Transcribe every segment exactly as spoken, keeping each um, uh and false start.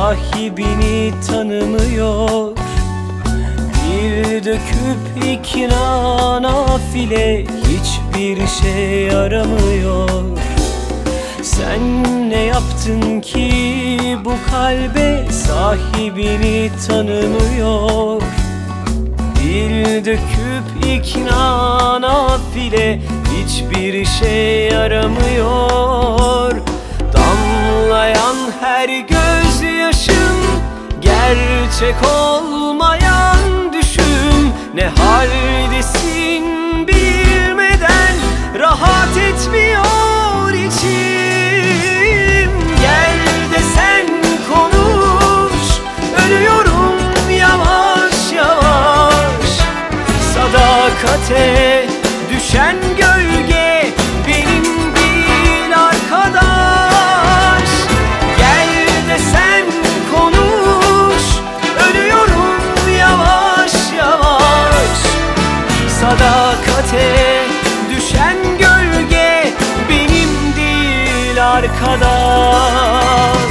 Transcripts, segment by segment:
sahibini tanımıyor. Bir döküp ikna nafile hiçbir şey yaramıyor. Sen ne yaptın ki bu kalbe sahibini tanımıyor? Bir döküp ikna nafile hiçbir şey yaramıyor. Damlayan her gözyaşın gerçek olmayan düşüm. Ne haldesin bilmeden rahat etmiyor içim. Gel de sen konuş, ölüyorum yavaş yavaş. Sadakate düşen gölge benim değil arkadaş. Gel de sen konuş, ölüyorum yavaş yavaş. Sadakate düşen gölge benim değil arkadaş.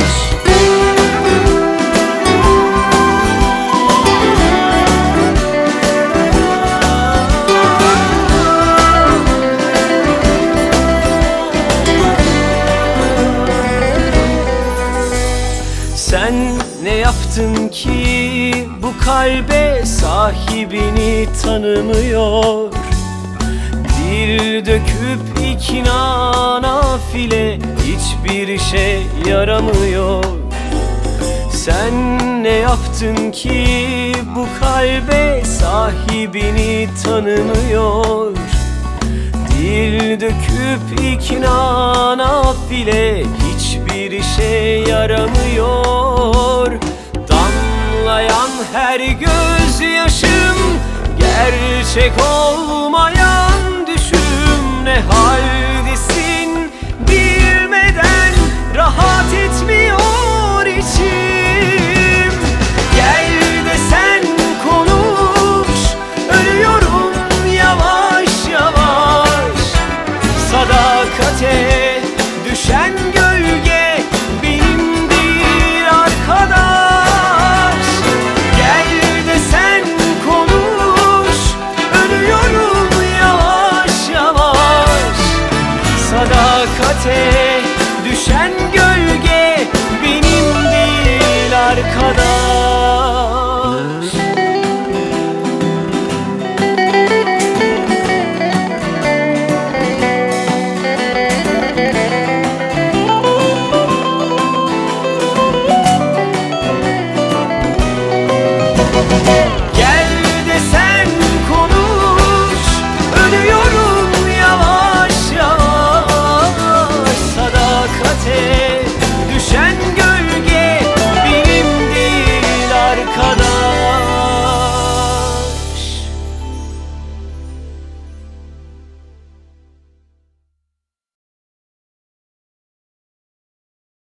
Sen ne yaptın ki bu kalbe sahibini tanımıyor? Dil döküp ikna nafile hiçbir şey yaramıyor. Sen ne yaptın ki bu kalbe sahibini tanımıyor? Dil döküp ikna nafile hiçbir şey yaramıyor. Damlayan her gözyaşım gerçek olmayan